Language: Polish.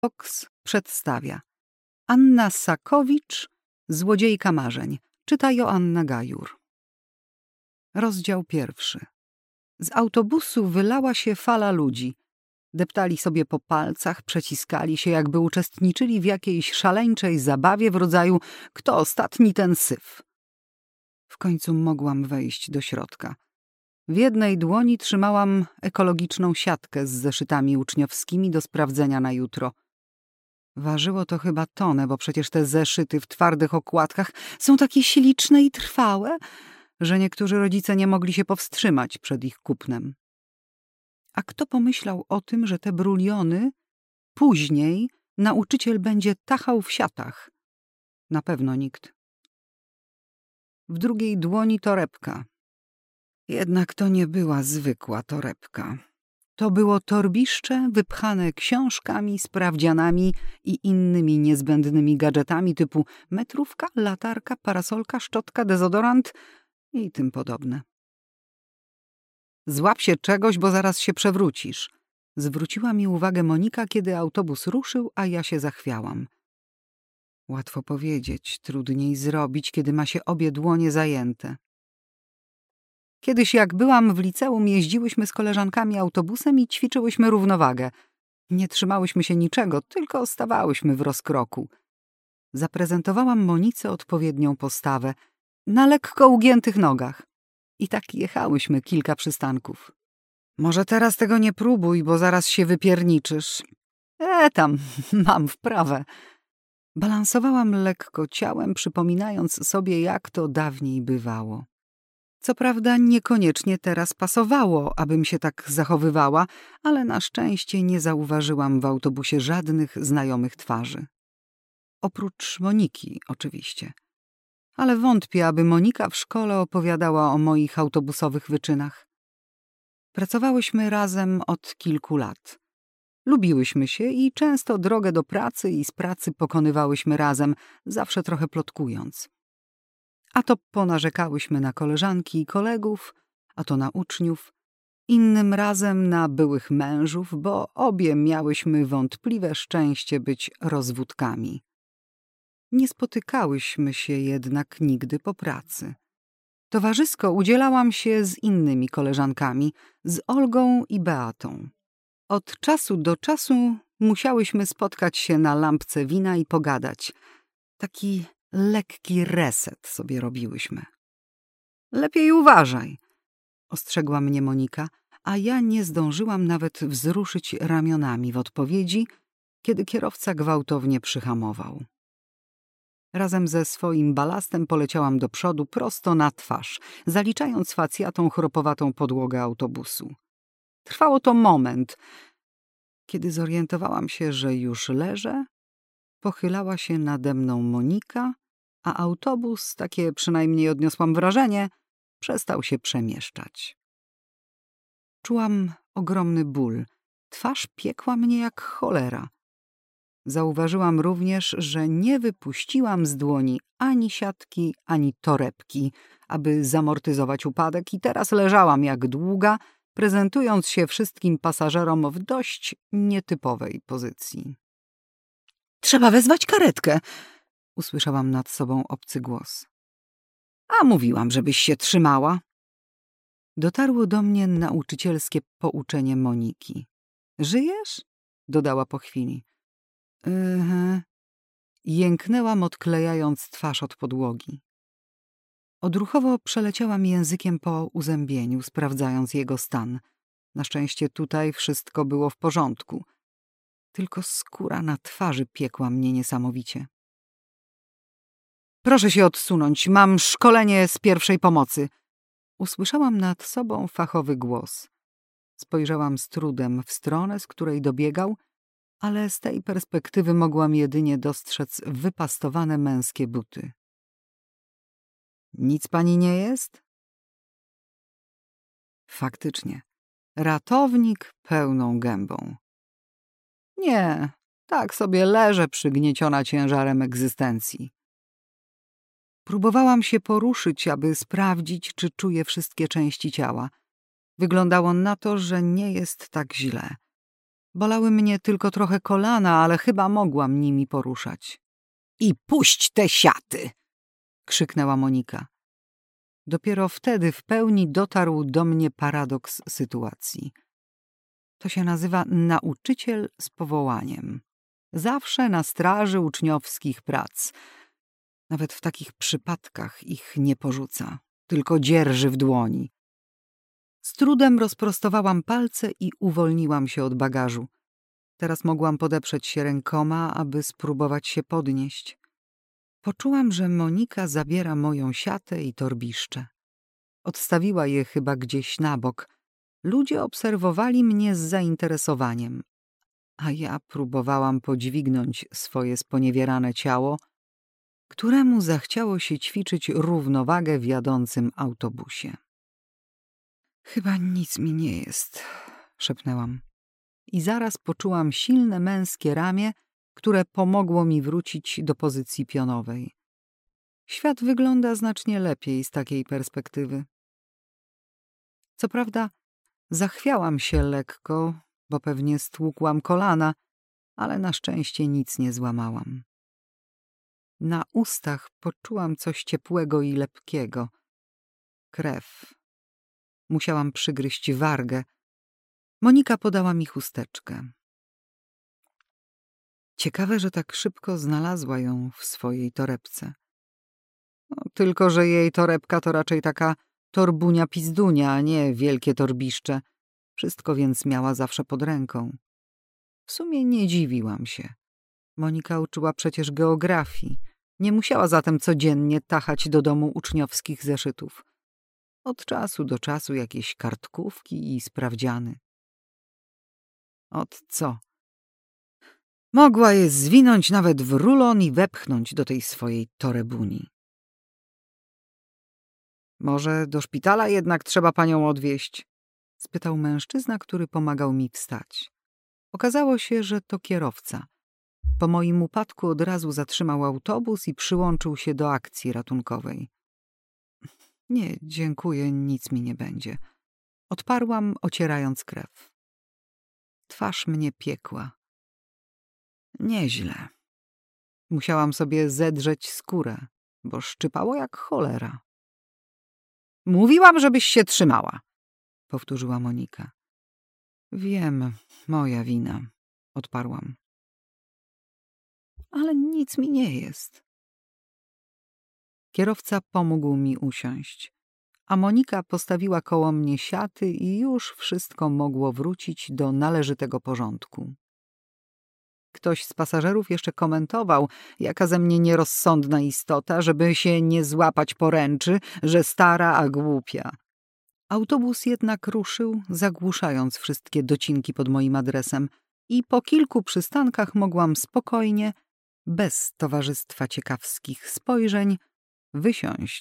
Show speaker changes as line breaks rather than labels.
Fox przedstawia Anna Sakowicz, Złodziejka marzeń. Czyta Joanna Gajur. Rozdział 1. Z autobusu wylała się fala ludzi. Deptali sobie po palcach, przeciskali się, jakby uczestniczyli w jakiejś szaleńczej zabawie w rodzaju kto ostatni, ten syf. W końcu mogłam wejść do środka. W jednej dłoni trzymałam ekologiczną siatkę z zeszytami uczniowskimi do sprawdzenia na jutro. Ważyło to chyba tonę, bo przecież te zeszyty w twardych okładkach są takie śliczne i trwałe, że niektórzy rodzice nie mogli się powstrzymać przed ich kupnem. A kto pomyślał o tym, że te bruliony później nauczyciel będzie tachał w siatach? Na pewno nikt. W drugiej dłoni torebka. Jednak to nie była zwykła torebka. To było torbiszcze wypchane książkami, sprawdzianami i innymi niezbędnymi gadżetami typu metrówka, latarka, parasolka, szczotka, dezodorant i tym podobne. Złap się czegoś, bo zaraz się przewrócisz. Zwróciła mi uwagę Monika, kiedy autobus ruszył, a ja się zachwiałam. Łatwo powiedzieć, trudniej zrobić, kiedy ma się obie dłonie zajęte. Kiedyś jak byłam w liceum, jeździłyśmy z koleżankami autobusem i ćwiczyłyśmy równowagę. Nie trzymałyśmy się niczego, tylko stawałyśmy w rozkroku. Zaprezentowałam Monice odpowiednią postawę, na lekko ugiętych nogach. I tak jechałyśmy kilka przystanków. Może teraz tego nie próbuj, bo zaraz się wypierniczysz. Tam, mam wprawę. Balansowałam lekko ciałem, przypominając sobie, jak to dawniej bywało. Co prawda niekoniecznie teraz pasowało, abym się tak zachowywała, ale na szczęście nie zauważyłam w autobusie żadnych znajomych twarzy. Oprócz Moniki, oczywiście. Ale wątpię, aby Monika w szkole opowiadała o moich autobusowych wyczynach. Pracowałyśmy razem od kilku lat. Lubiłyśmy się i często drogę do pracy i z pracy pokonywałyśmy razem, zawsze trochę plotkując. A to ponarzekałyśmy na koleżanki i kolegów, a to na uczniów, innym razem na byłych mężów, bo obie miałyśmy wątpliwe szczęście być rozwódkami. Nie spotykałyśmy się jednak nigdy po pracy. Towarzysko udzielałam się z innymi koleżankami, z Olgą i Beatą. Od czasu do czasu musiałyśmy spotkać się na lampce wina i pogadać. Taki lekki reset sobie robiłyśmy. Lepiej uważaj, ostrzegła mnie Monika, a ja nie zdążyłam nawet wzruszyć ramionami w odpowiedzi, kiedy kierowca gwałtownie przyhamował. Razem ze swoim balastem poleciałam do przodu prosto na twarz, zaliczając facjatą chropowatą podłogę autobusu. Trwało to moment. Kiedy zorientowałam się, że już leżę, pochylała się nade mną Monika, a autobus, takie przynajmniej odniosłam wrażenie, przestał się przemieszczać. Czułam ogromny ból. Twarz piekła mnie jak cholera. Zauważyłam również, że nie wypuściłam z dłoni ani siatki, ani torebki, aby zamortyzować upadek i teraz leżałam jak długa, prezentując się wszystkim pasażerom w dość nietypowej pozycji. Trzeba wezwać karetkę, usłyszałam nad sobą obcy głos. A mówiłam, żebyś się trzymała. Dotarło do mnie nauczycielskie pouczenie Moniki. Żyjesz? Dodała po chwili. Jęknęłam, odklejając twarz od podłogi. Odruchowo przeleciałam językiem po uzębieniu, sprawdzając jego stan. Na szczęście tutaj wszystko było w porządku. Tylko skóra na twarzy piekła mnie niesamowicie. Proszę się odsunąć, mam szkolenie z pierwszej pomocy. Usłyszałam nad sobą fachowy głos. Spojrzałam z trudem w stronę, z której dobiegał, ale z tej perspektywy mogłam jedynie dostrzec wypastowane męskie buty. Nic pani nie jest? Faktycznie, ratownik pełną gębą. Nie, tak sobie leżę przygnieciona ciężarem egzystencji. Próbowałam się poruszyć, aby sprawdzić, czy czuję wszystkie części ciała. Wyglądało na to, że nie jest tak źle. Bolały mnie tylko trochę kolana, ale chyba mogłam nimi poruszać. I puść te siaty! Krzyknęła Monika. Dopiero wtedy w pełni dotarł do mnie paradoks sytuacji. To się nazywa nauczyciel z powołaniem. Zawsze na straży uczniowskich prac. Nawet w takich przypadkach ich nie porzuca, tylko dzierży w dłoni. Z trudem rozprostowałam palce i uwolniłam się od bagażu. Teraz mogłam podeprzeć się rękoma, aby spróbować się podnieść. Poczułam, że Monika zabiera moją siatę i torbiszcze. Odstawiła je chyba gdzieś na bok. Ludzie obserwowali mnie z zainteresowaniem, a ja próbowałam podźwignąć swoje sponiewierane ciało, któremu zachciało się ćwiczyć równowagę w jadącym autobusie. Chyba nic mi nie jest, szepnęłam. I zaraz poczułam silne męskie ramię, które pomogło mi wrócić do pozycji pionowej. Świat wygląda znacznie lepiej z takiej perspektywy. Co prawda zachwiałam się lekko, bo pewnie stłukłam kolana, ale na szczęście nic nie złamałam. Na ustach poczułam coś ciepłego i lepkiego. Krew. Musiałam przygryźć wargę. Monika podała mi chusteczkę. Ciekawe, że tak szybko znalazła ją w swojej torebce. No, tylko że jej torebka to raczej taka torbunia pizdunia, a nie wielkie torbiszcze. Wszystko więc miała zawsze pod ręką. W sumie nie dziwiłam się. Monika uczyła przecież geografii. Nie musiała zatem codziennie tachać do domu uczniowskich zeszytów. Od czasu do czasu jakieś kartkówki i sprawdziany. Od co? Mogła je zwinąć nawet w rulon i wepchnąć do tej swojej torebuni. Może do szpitala jednak trzeba panią odwieźć? Spytał mężczyzna, który pomagał mi wstać. Okazało się, że to kierowca. Po moim upadku od razu zatrzymał autobus i przyłączył się do akcji ratunkowej. Nie, dziękuję, nic mi nie będzie. Odparłam, ocierając krew. Twarz mnie piekła. Nieźle. Musiałam sobie zedrzeć skórę, bo szczypało jak cholera. Mówiłam, żebyś się trzymała, powtórzyła Monika. Wiem, moja wina, odparłam. Ale nic mi nie jest. Kierowca pomógł mi usiąść, a Monika postawiła koło mnie siaty i już wszystko mogło wrócić do należytego porządku. Ktoś z pasażerów jeszcze komentował, jaka ze mnie nierozsądna istota, żeby się nie złapać poręczy, że stara, a głupia. Autobus jednak ruszył, zagłuszając wszystkie docinki pod moim adresem i po kilku przystankach mogłam spokojnie, bez towarzystwa ciekawskich spojrzeń, wysiąść